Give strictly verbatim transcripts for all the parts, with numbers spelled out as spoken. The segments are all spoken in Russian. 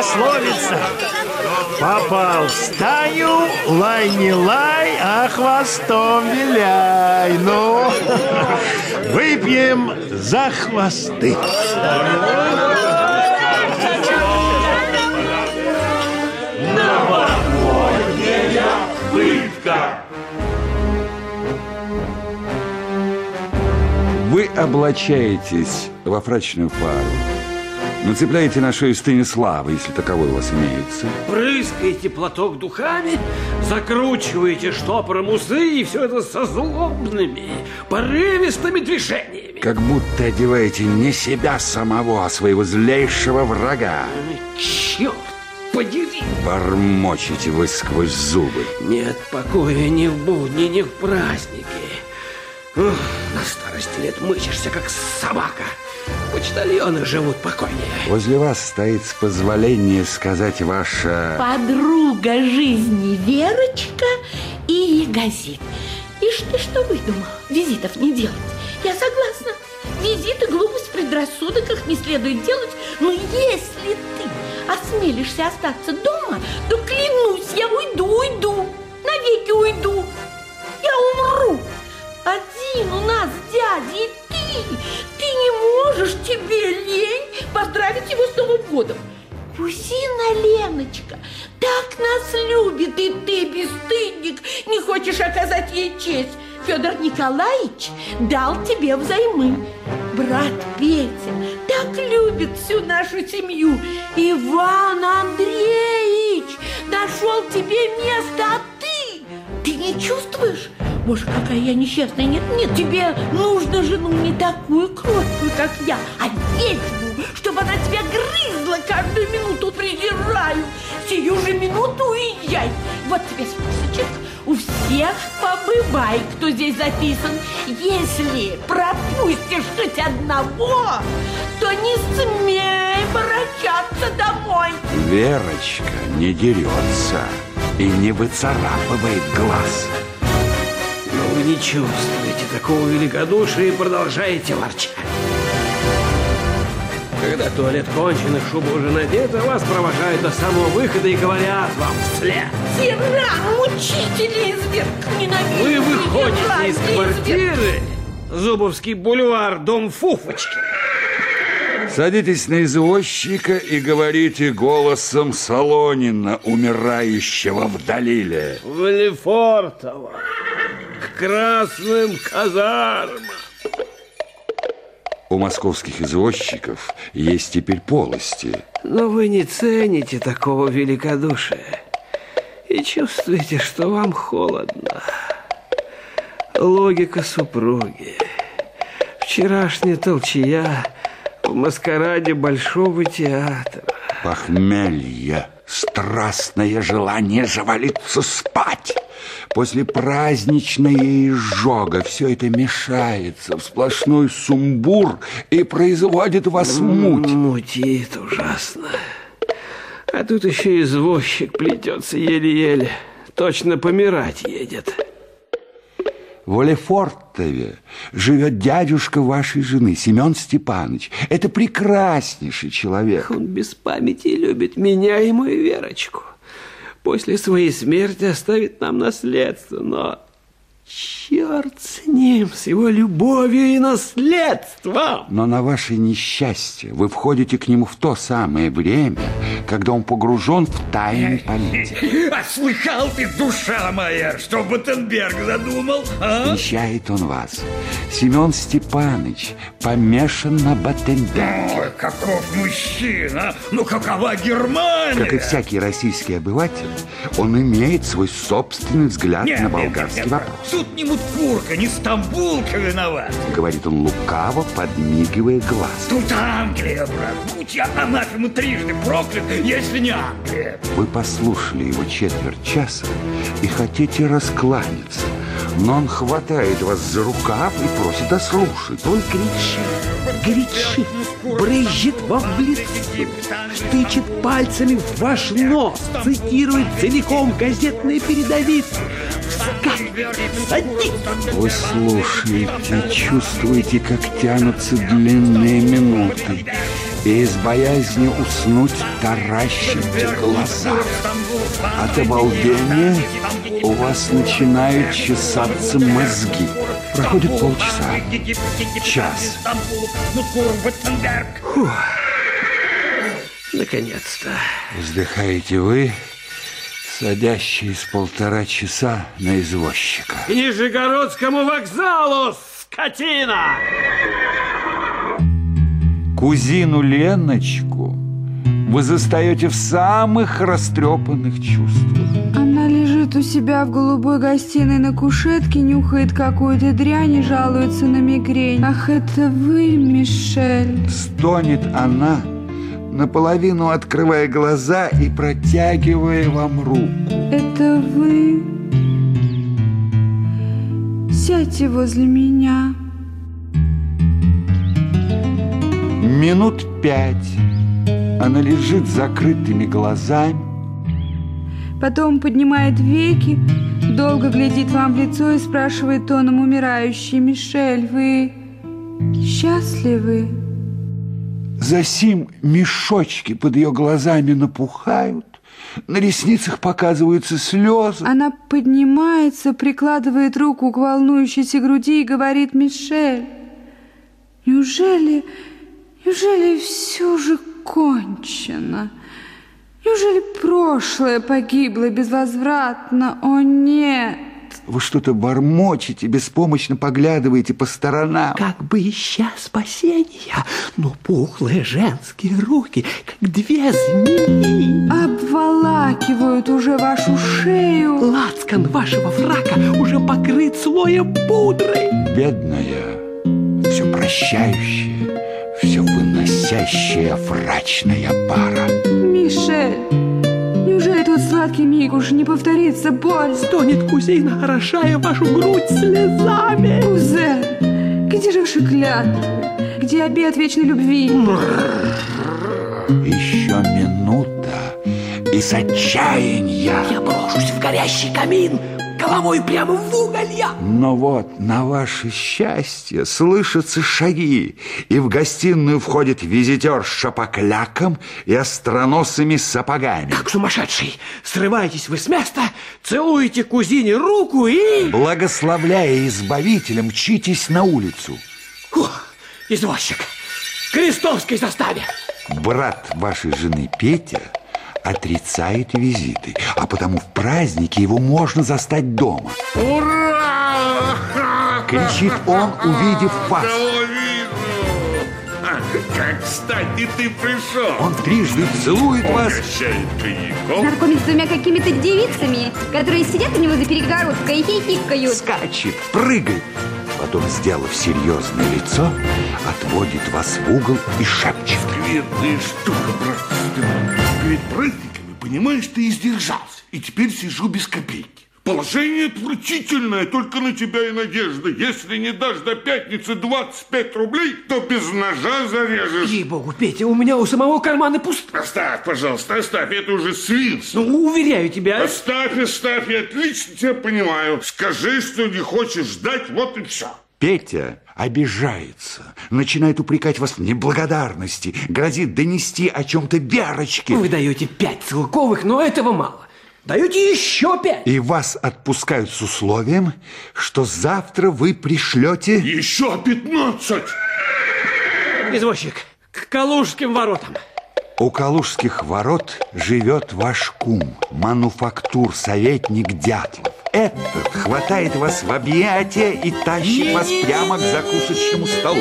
пословица. Попал в стаю, лай не лай, а хвостом виляй. Ну, выпьем за хвосты. Новогодняя пытка. Вы облачаетесь во фрачную пару, нацепляете на шею Станислава, если таковой у вас имеется. Прыскаете платок духами, закручиваете штопором усы, и все это со злобными, порывистыми движениями. Как будто одеваете не себя самого, а своего злейшего врага. Черт подери! Бормочете вы сквозь зубы. Нет покоя ни в будни, ни в праздники. Ух, на старости лет мычишься, как собака. Почтальоны живут покойнее. Возле вас стоит, с позволения сказать, ваша... подруга жизни Верочка и Ягозит. Ишь ты что выдумал? Визитов не делать. Я согласна. Визиты, глупость, предрассудок, их не следует делать. Но если ты осмелишься остаться дома, то, клянусь, я уйду, уйду. Навеки уйду. Я умру. Один у нас дядя, и ты, ты не можешь, тебе лень поздравить его с Новым годом. Кузина Леночка так нас любит, и ты, бесстыдник, не хочешь оказать ей честь. Федор Николаевич дал тебе взаймы. Брат Петя так любит всю нашу семью. Иван Андреевич нашел тебе место, а ты, ты не чувствуешь? Боже, какая я несчастная. Нет, нет, тебе нужно жену не такую кроткую, как я, а ведьму, чтобы она тебя грызла каждую минуту. Презираю. Сию же минуту уезжай. Вот тебе списочек. У всех побывай, кто здесь записан. Если пропустишь хоть одного, то не смей ворочаться домой. Верочка не дерется и не выцарапывает глаз. Но вы не чувствуете такого великодушия и продолжаете ворчать. Когда туалет кончен и шуба уже надета, вас провожают до самого выхода и говорят вам вслед: тиран, мучители, изверг, ненавидите. Вы выходите из квартиры, Зубовский бульвар, дом Фуфочки. Садитесь на извозчика и говорите голосом Солонина, умирающего в Далиле: в Лефортово, к красным казармам. У московских извозчиков есть теперь полости. Но вы не цените такого великодушия и чувствуете, что вам холодно. Логика супруги. Вчерашняя толчая в маскараде Большого театра. Похмелье, страстное желание завалиться спать. После праздничной изжога все это мешается в сплошной сумбур и производит вас муть. Мутит ужасно. А тут еще извозчик плетется еле-еле. Точно помирать едет. В Лефортове живет дядюшка вашей жены, Семен Степанович. Это прекраснейший человек. Он без памяти любит меня и мою Верочку. После своей смерти оставит нам наследство, но черт с ним, с его любовью и наследством. Но на ваше несчастье вы входите к нему в то самое время, когда он погружен в тайну политики. А слыхал ты, душа моя, что Баттенберг задумал, а? Вещает он вас. Семен Степанович помешан на Баттенберге. Ой, каков мужчина! Ну, какова Германия? Как и всякий российский обыватель, он имеет свой собственный взгляд нет, на нет, болгарский нет, нет, вопрос. Тут не Мутфурка, не Стамбулка виноват. Говорит он лукаво, подмигивая глаз. Тут Англия, брат. Будь я анафему трижды проклят, если не Англия. Вы послушали его четверть часа и хотите раскланяться, но он хватает вас за рукав и просит дослушать. Он кричит, кричит, брызжет вам в лицо, тычет пальцами в ваш нос, цитирует целиком газетные передовицы. Садись! Вы слушаете, чувствуете, как тянутся длинные минуты. и из боязни уснуть таращите глаза. От обалдения у вас начинают чесаться мозги. Проходит полчаса, час. Фух. Наконец-то. Вздыхаете вы, садящие с полтора часа на извозчика. К Нижегородскому вокзалу, скотина! Кузину Леночку вы застаете в самых растрепанных чувствах. Она лежит у себя в голубой гостиной на кушетке, нюхает какую-то дрянь и жалуется на мигрень. Ах, это вы, Мишель. Стонет она, наполовину открывая глаза и протягивая вам руку. Это вы. Сядьте возле меня. Минут пять она лежит с закрытыми глазами. Потом поднимает веки, долго глядит вам в лицо и спрашивает тоном умирающей: Мишель, вы счастливы? Засим мешочки под ее глазами напухают, на ресницах показываются слезы. Она поднимается, прикладывает руку к волнующейся груди и говорит: Мишель, неужели, неужели все же кончено? Неужели прошлое погибло безвозвратно? О, нет! Вы что-то бормочете, беспомощно поглядываете по сторонам. Как бы ища спасения, но пухлые женские руки, как две змеи, обволакивают уже вашу шею. Лацкан вашего фрака уже покрыт слоем пудры. Бедная, все прощающая, все выносящая фрачная пара. Мишель, неужели тот сладкий миг уж не повторится боль? Стонет кузина, орошая вашу грудь слезами. Кузен, где же ваши клятвы? Где обет вечной любви? Еще минута, и с отчаяния я брошусь в горящий камин, головой прямо в уголья. Но вот на ваше счастье слышатся шаги, и в гостиную входит визитер с шапокляком и остроносыми сапогами. Как сумасшедший, срываетесь вы с места, целуете кузине руку и... Благословляя избавителя, мчитесь на улицу. Фух, извозчик, к крестовской заставе. Брат вашей жены Петя отрицает визиты, а потому в празднике его можно застать дома. Ура! Кричит он, увидев вас. Как кстати ты пришел. Он трижды целует вас. Угощает коньяком. Знакомит с двумя какими-то девицами, которые сидят у него за перегородкой и хихикают. Скачет, прыгает. Потом, сделав серьезное лицо, отводит вас в угол и шепчет. Скверная штука, брат. Перед праздниками, понимаешь, ты издержался. И теперь сижу без копейки. Положение отвратительное, только на тебя и надежда. Если не дашь до пятницы двадцать пять рублей, то без ножа зарежешь. Ей-богу, Петя, у меня у самого карманы пусты. Оставь, пожалуйста, оставь, это уже свинство. Ну, уверяю тебя. Оставь, оставь, я отлично тебя понимаю. Скажи, что не хочешь ждать, вот и все. Петя обижается, начинает упрекать вас в неблагодарности, грозит донести о чем-то Верочке. Вы даете пять целковых, но этого мало. Даете еще пять. И вас отпускают с условием, что завтра вы пришлете... Еще пятнадцать. Извозчик, к Калужским воротам. У Калужских ворот живет ваш кум, мануфактур-советник Дятлов. Этот хватает вас в объятия и тащит вас прямо к закусочному столу.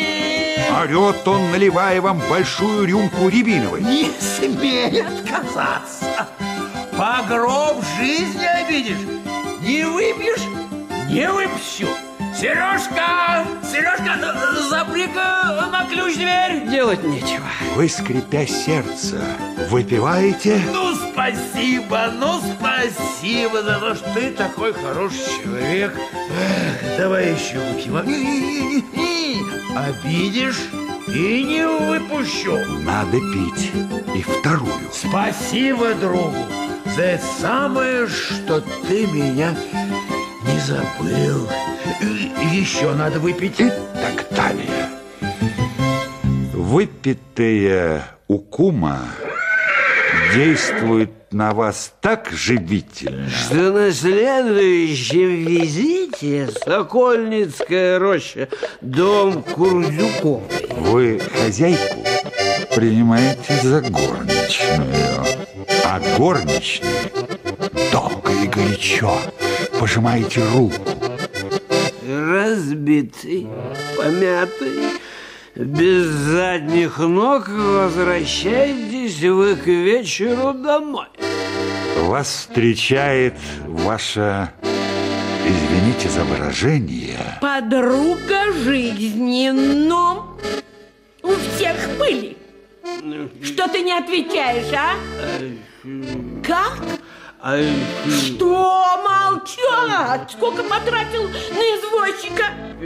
Орет он, наливая вам большую рюмку рябиновой. Не смей отказаться. По гроб жизни обидишь. Не выпьешь, не выпущу. Сережка, Сережка, запри-ка на ключ дверь. Делать нечего. Вы, скрипя сердце, выпиваете? Ну, спасибо, ну, спасибо за то, что ты такой хороший человек. Эх, давай еще выпьем. Не-не-не-не. Обидишь и не выпущу. Надо пить и вторую. Спасибо другу за это самое, что ты меня не забыл. Еще надо выпить. И так далее. Выпитая у кума действует на вас так живительно, что на следующем визите Сокольницкая роща, дом Курдюков. вы хозяйку принимаете за горничную, а горничной долго и горячо пожимаете руку. Разбитый, помятый, без задних ног возвращаетесь вы к вечеру домой. Вас встречает ваша, извините за выражение, подруга жизни, но у всех пыли. Что ты не отвечаешь, а? Как? Что молчать? Сколько потратил на извозчика?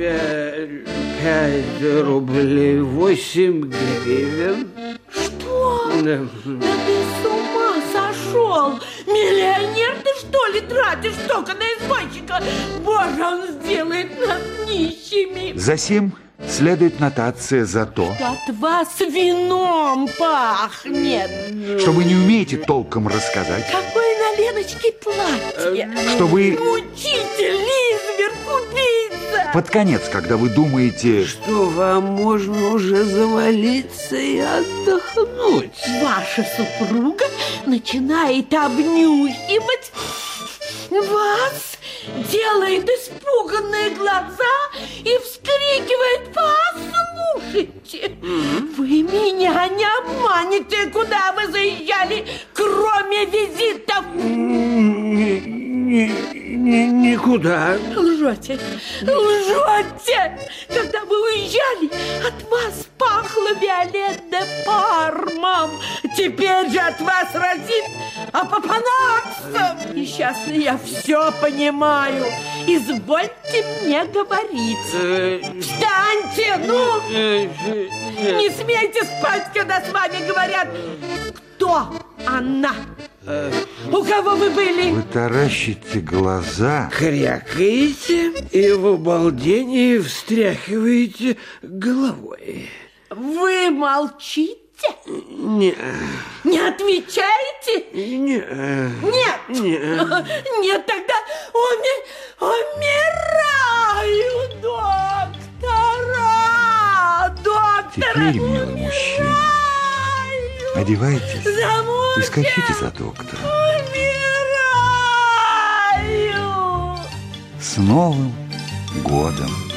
Пять рублей восемь гривен. Что? Да ты с ума сошел? Миллионер ты, что ли, тратишь столько на извозчика? Боже, он сделает нас нищими. Засим следует нотация за то, От вас вином пахнет. что вы не умеете толком рассказать, Какое на Леночке платье. что вы Мучитель, изверг, убийца. под конец, когда вы думаете, Что вам можно уже завалиться и отдохнуть. Ваша супруга начинает обнюхивать вас, делает испуганные глаза и вскрикивает: послушайте, вы меня не обманете, куда вы заезжали, кроме визитов. Ни- ни- Никуда. Лжете, лжете. Когда вы уезжали, от вас пахло Виолет де Пармом. Теперь же от вас разит апопанаксом. Несчастный, я все понимаю. Извольте мне говорить. Встаньте, ну! Не смейте спать, когда с вами говорят. Кто она? У кого вы были? вы таращите глаза, Крякаете и в обалдении встряхиваете головой. Вы молчите? Не, Не отвечаете? не, Нет. не. Нет, тогда уми... умираю, доктора! Доктора! Теперь, милый мужчина, одевайтесь и скачите за доктором. Умираю! С Новым годом!